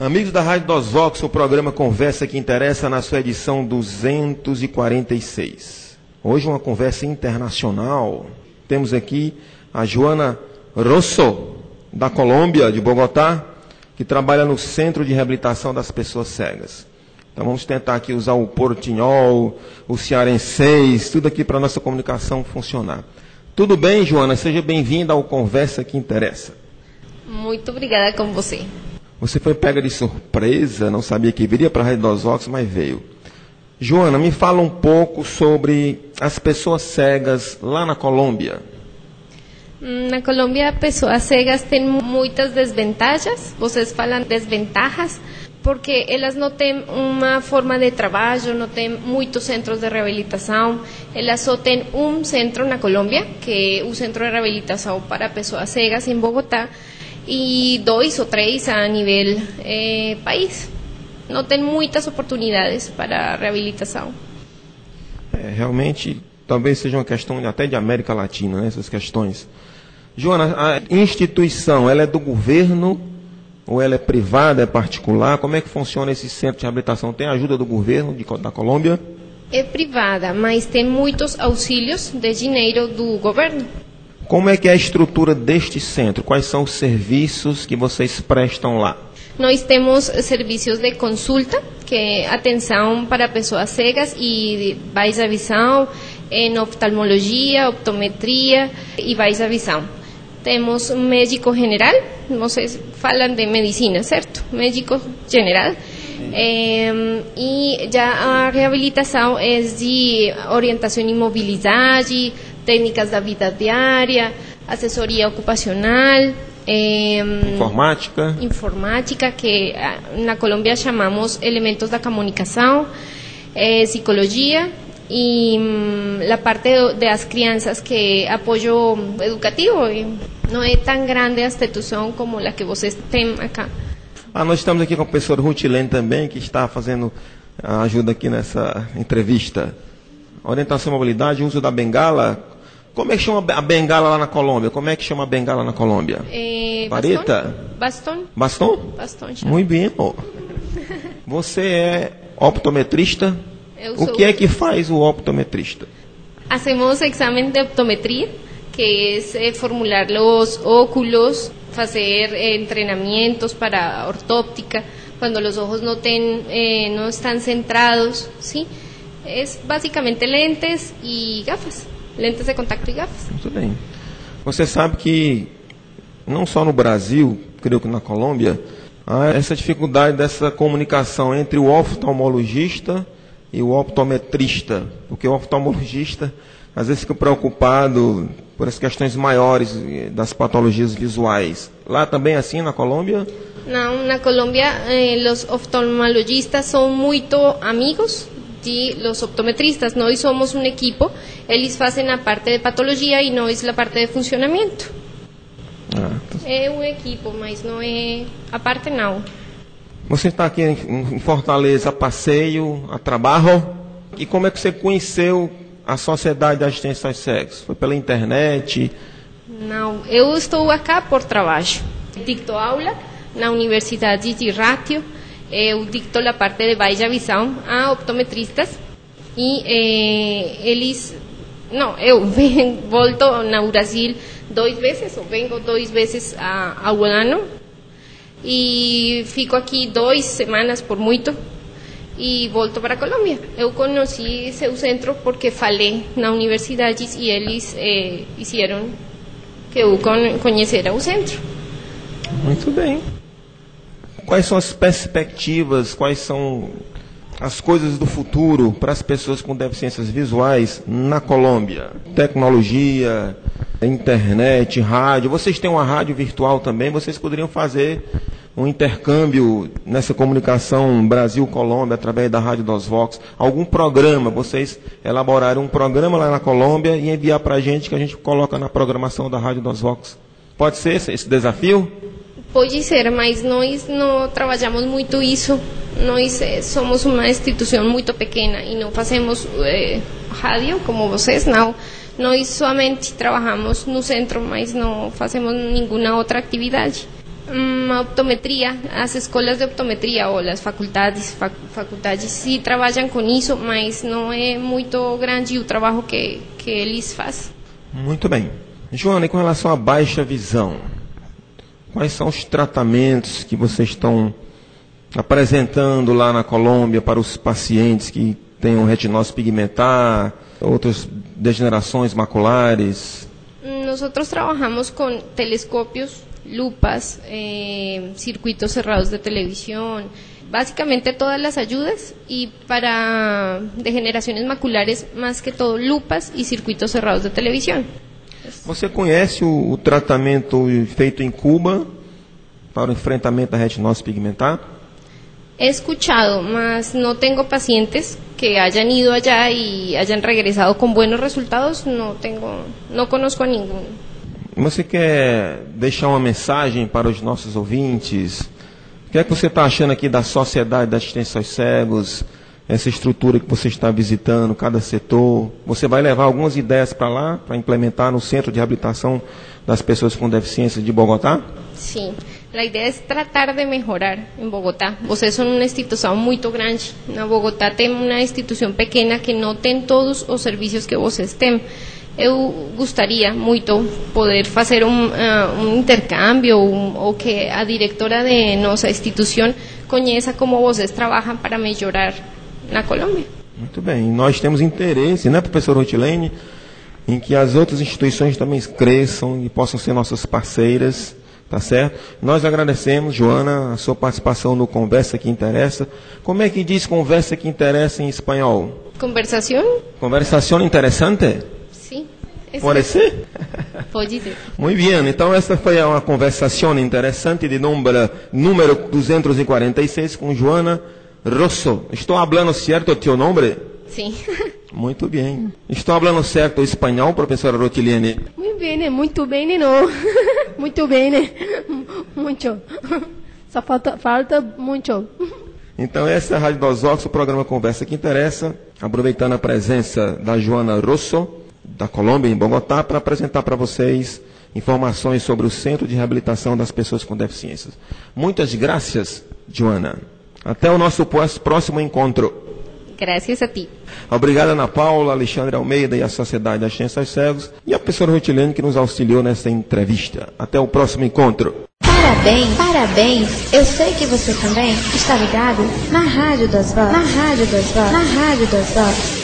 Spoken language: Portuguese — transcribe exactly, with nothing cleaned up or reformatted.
Amigos da Rádio Dos Vox, o programa Conversa que Interessa na sua edição duzentos e quarenta e seis. Hoje uma conversa internacional. Temos aqui a Joana Rosso, da Colômbia, de Bogotá, que trabalha no Centro de Reabilitação das Pessoas Cegas. Então vamos tentar aqui usar o portunhol, o cearenseis, tudo aqui para a nossa comunicação funcionar. Tudo bem, Joana? Seja bem-vinda ao Conversa que Interessa. Muito obrigada com você. Você foi pega de surpresa, não sabia que viria para a Rádio Dos Vox, mas veio. Joana, me fala um pouco sobre as pessoas cegas lá na Colômbia. Na Colômbia, pessoas cegas têm muitas desvantagens. Vocês falam desventajas, porque elas não têm uma forma de trabalho, não têm muitos centros de reabilitação. Elas só têm um centro na Colômbia, que é o Centro de Reabilitação para Pessoas Cegas, em Bogotá, e dois ou três a nível eh, país. Não tem muitas oportunidades para reabilitação. É, realmente, talvez seja uma questão até de América Latina, né, essas questões. Joana, a instituição, ela é do governo ou ela é privada, é particular? Como é que funciona esse centro de reabilitação? Tem ajuda do governo de, da Colômbia? É privada, mas tem muitos auxílios de dinheiro do governo. Como é que é a estrutura deste centro? Quais são os serviços que vocês prestam lá? Nós temos serviços de consulta, que é atenção para pessoas cegas e baixa visão, em oftalmologia, optometria e baixa visão. Temos um médico general, vocês falam de medicina, certo? Médico general. É, e já a reabilitação é de orientação e mobilidade, técnicas da vida diária, assessoria ocupacional, eh, informática, informática que na Colômbia chamamos elementos da comunicação, eh, psicologia e hum, a parte das crianças que é apoio educativo. Não é tão grande a instituição como a que vocês têm acá. Ah, nós estamos aqui com a professora Rutilene também, que está fazendo ajuda aqui nessa entrevista. Orientação e mobilidade, uso da bengala. Como é que chama a bengala lá na Colômbia? Como é que chama a bengala na Colômbia? Eh, Vareta? Bastão. Bastão? Bastão. Muito bem. Oh. Você é optometrista? Eu o sou... que é que faz o optometrista? Hacemos exame de optometria, que é formular os óculos, fazer eh, treinamentos para ortóptica, quando os ojos não, tem, eh, não estão centrados, ¿sí? É basicamente lentes e gafas. Lentes de contato e gafas. Muito bem. Você sabe que, não só no Brasil, creio que na Colômbia, há essa dificuldade dessa comunicação entre o oftalmologista e o optometrista. Porque o oftalmologista, às vezes, fica preocupado por as questões maiores das patologias visuais. Lá também é assim, na Colômbia? Não, na Colômbia, eh, os oftalmologistas são muito amigos de los optometristas. Nós somos um equipo, eles fazem a parte de patologia e nós a parte de funcionamento. Ah, tá. É um equipo, mas não é a parte não. Você está aqui em Fortaleza a passeio, a trabalho, e como é que você conheceu a Sociedade de Assistência aos Cegos? Foi pela internet? Não, eu estou aqui por trabalho. Dicto aula na Universidade de Ratio. Eu dicto a parte de baixa visão a optometristas e eh, eles, não, eu venho, volto no Brasil duas vezes, ou venho duas vezes a, ao ano e fico aqui duas semanas por muito e volto para a Colômbia. Eu conheci seu centro porque falei na universidade e eles eh, fizeram que eu conhecera o centro. Muito bem. Quais são as perspectivas, quais são as coisas do futuro para as pessoas com deficiências visuais na Colômbia? Tecnologia, internet, rádio. Vocês têm uma rádio virtual também, vocês poderiam fazer um intercâmbio nessa comunicação Brasil-Colômbia através da Rádio Dos Vox. Algum programa, vocês elaboraram um programa lá na Colômbia e enviar para a gente, que a gente coloca na programação da Rádio Dos Vox. Pode ser esse, esse desafio? Pode ser, mas nós não trabalhamos muito isso. Nós eh, somos uma instituição muito pequena e não fazemos eh, rádio como vocês, não. Nós somente trabalhamos no centro, mas não fazemos nenhuma outra atividade. Hum, a optometria, as escolas de optometria ou as faculdades, fac, faculdades sim trabalham com isso, mas não é muito grande o trabalho que, que eles fazem. Muito bem. Joana, e com relação à baixa visão, quais são os tratamentos que vocês estão apresentando lá na Colômbia para os pacientes que tenham retinose pigmentar, outras degenerações maculares? Nós trabalhamos com telescópios, lupas, eh, circuitos cerrados de televisión, básicamente todas las ayudas, y para degeneraciones maculares más que todo lupas y circuitos cerrados de televisión. Você conhece o, o tratamento feito em Cuba para o enfrentamento da retinose pigmentar? He escuchado, mas no tengo pacientes que hayan ido allá y hayan regresado con buenos resultados. No tengo, no conozco a ninguno. Você quer deixar uma mensagem para os nossos ouvintes? O que é que você está achando aqui da Sociedade da Assistência aos Cegos, essa estrutura que você está visitando, cada setor? Você vai levar algumas ideias para lá, para implementar no Centro de Reabilitação das Pessoas com Deficiência de Bogotá? Sim, a ideia é tratar de melhorar em Bogotá. Vocês são uma instituição muito grande. Na Bogotá tem uma instituição pequena que não tem todos os serviços que vocês têm. Eu gostaria muito poder fazer um, uh, um intercâmbio um, ou que a diretora de nossa instituição conheça como vocês trabalham para melhorar na Colômbia. Muito bem, nós temos interesse, né, professora Rutilene, em que as outras instituições também cresçam e possam ser nossas parceiras, tá certo? Nós agradecemos, Joana, a sua participação no Conversa que Interessa. Como é que diz Conversa que Interessa em espanhol? Conversação? Conversação interessante? Pode ser? Pode ser. Muito bem, então esta foi uma conversação interessante de número, número duzentos e quarenta e seis com Joana Rosso. Estou falando certo o teu nome? Sim. Muito bem. Estou falando certo o espanhol, professora Rutilene? Muito bem, muito bem, não. Muito bem, muito. Só falta, falta muito. Então essa é a Rádio dos Ox, o programa Conversa que Interessa, aproveitando a presença da Joana Rosso, da Colômbia, em Bogotá, para apresentar para vocês informações sobre o Centro de Reabilitação das Pessoas com Deficiências. Muitas graças, Joana. Até o nosso próximo encontro. Graças a ti. Obrigado, Ana Paula, Alexandre Almeida e a Sociedade da Assistência aos Cegos e a professora Rutilene que nos auxiliou nessa entrevista. Até o próximo encontro. Parabéns, parabéns. Eu sei que você também está ligado na Rádio das Vozes. Na Rádio das Vozes. Na Rádio das Vozes.